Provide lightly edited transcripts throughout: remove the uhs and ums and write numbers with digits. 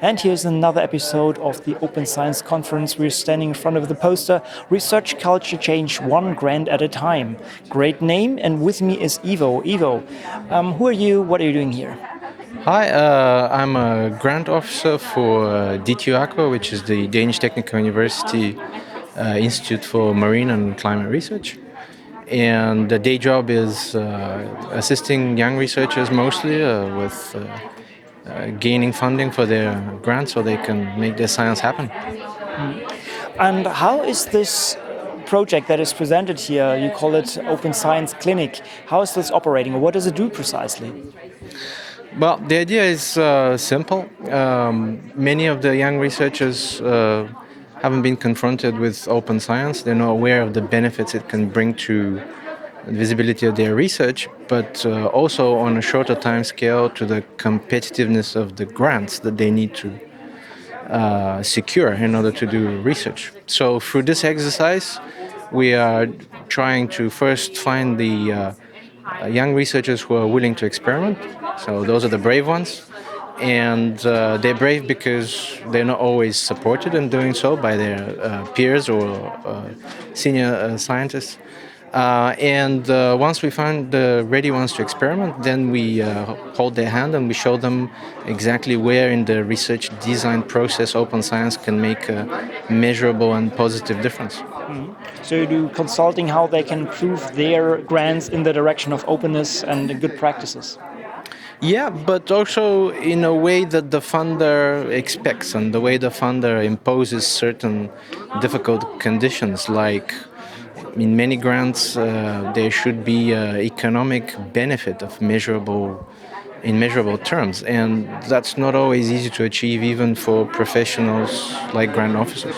And here's another episode of the Open Science Conference. We're standing in front of the poster, Research Culture Change One Grant at a Time. Great name, and with me is Ivo. Ivo, who are you? What are you doing here? Hi, I'm a grant officer for DTU Aqua, which is the Danish Technical University Institute for Marine and Climate Research. And the day job is assisting young researchers mostly with gaining funding for their grants so they can make their science happen. And how is this project that is presented here, you call it Open Science Clinic, how is this operating, or what does it do precisely? Well, the idea is simple. Many of the young researchers haven't been confronted with open science. They're not aware of the benefits it can bring to the visibility of their research, but also on a shorter time scale to the competitiveness of the grants that they need to secure in order to do research. So through this exercise, we are trying to first find the young researchers who are willing to experiment. So those are the brave ones. And they're brave because they're not always supported in doing so by their peers or senior scientists. And once we find the ready ones to experiment, then we hold their hand and we show them exactly where in the research design process open science can make a measurable and positive difference. So you do consulting how they can improve their grants in the direction of openness and good practices. Yeah, but also in a way that the funder expects and the way the funder imposes certain difficult conditions, like in many grants there should be economic benefit of in measurable terms, and that's not always easy to achieve even for professionals like grant officers.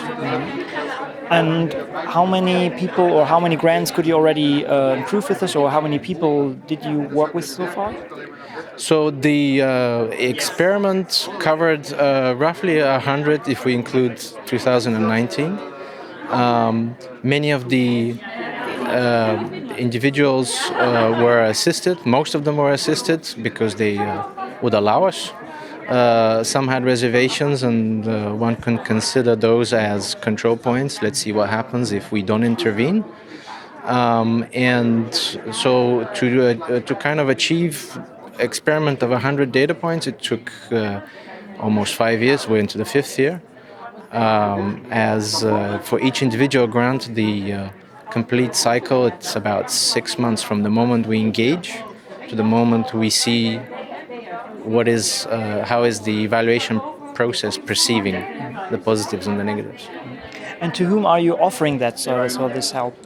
And how many people or how many grants could you already improve with this, or how many people did you work with so far? So the experiment covered roughly 100 if we include 2019. Many of the individuals were assisted. Most of them were assisted because they would allow us. Some had reservations, and one can consider those as control points. Let's see what happens if we don't intervene. And so to kind of achieve experiment of 100 data points, it took almost 5 years. We're into the 5th year. As for each individual grant, the complete cycle, it's about 6 months from the moment we engage to the moment we see how is the evaluation process perceiving the positives and the negatives. And to whom are you offering that service or this help?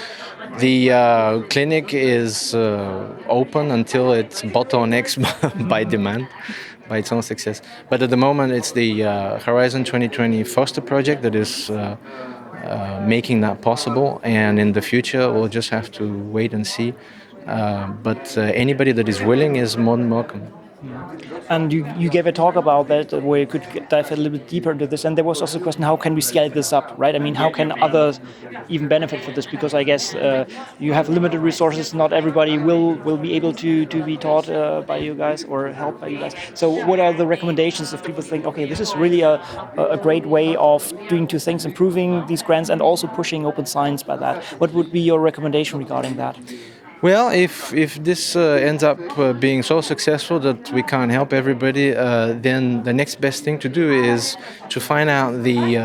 The clinic is open until it bottlenecks by demand, by its own success. But at the moment, it's the Horizon 2020 Foster project that is making that possible. And in the future, we'll just have to wait and see. But anybody that is willing is more than welcome. And you gave a talk about that where you could dive a little bit deeper into this. And there was also a question, how can we scale this up, right? I mean, how can others even benefit from this? Because I guess you have limited resources. Not everybody will be able to be taught by you guys or helped by you guys. So what are the recommendations if people think, okay, this is really a great way of doing two things, improving these grants and also pushing open science by that? What would be your recommendation regarding that? Well, if this ends up being so successful that we can't help everybody, then the next best thing to do is to find out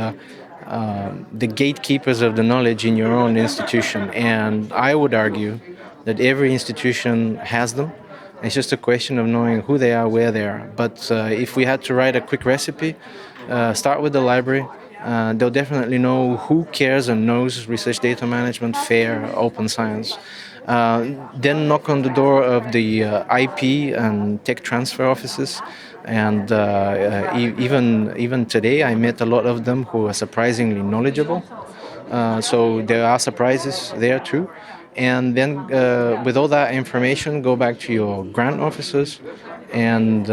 the gatekeepers of the knowledge in your own institution. And I would argue that every institution has them. It's just a question of knowing who they are, where they are. But if we had to write a quick recipe, start with the library. They'll definitely know who cares and knows research data management, FAIR, open science. Then knock on the door of the IP and tech transfer offices, and even today I met a lot of them who are surprisingly knowledgeable. So there are surprises there too. And then with all that information, go back to your grant officers, and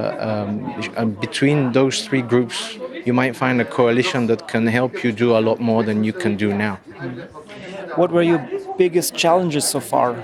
between those three groups, you might find a coalition that can help you do a lot more than you can do now. What were your biggest challenges so far?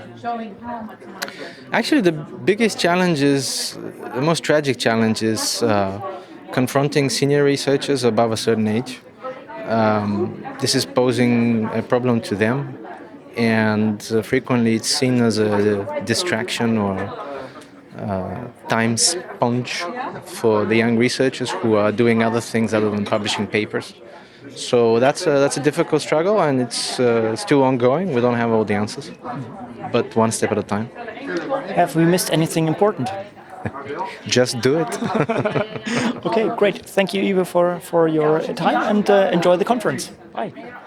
Actually, the biggest challenge is, the most tragic challenge is confronting senior researchers above a certain age. This is posing a problem to them, and frequently it's seen as a distraction or time sponge for the young researchers who are doing other things other than publishing papers. So that's a difficult struggle, and it's still ongoing. We don't have all the answers, but one step at a time. Have we missed anything important? Just do it. Okay, great. Thank you, Ivo, for your time, and enjoy the conference. Bye.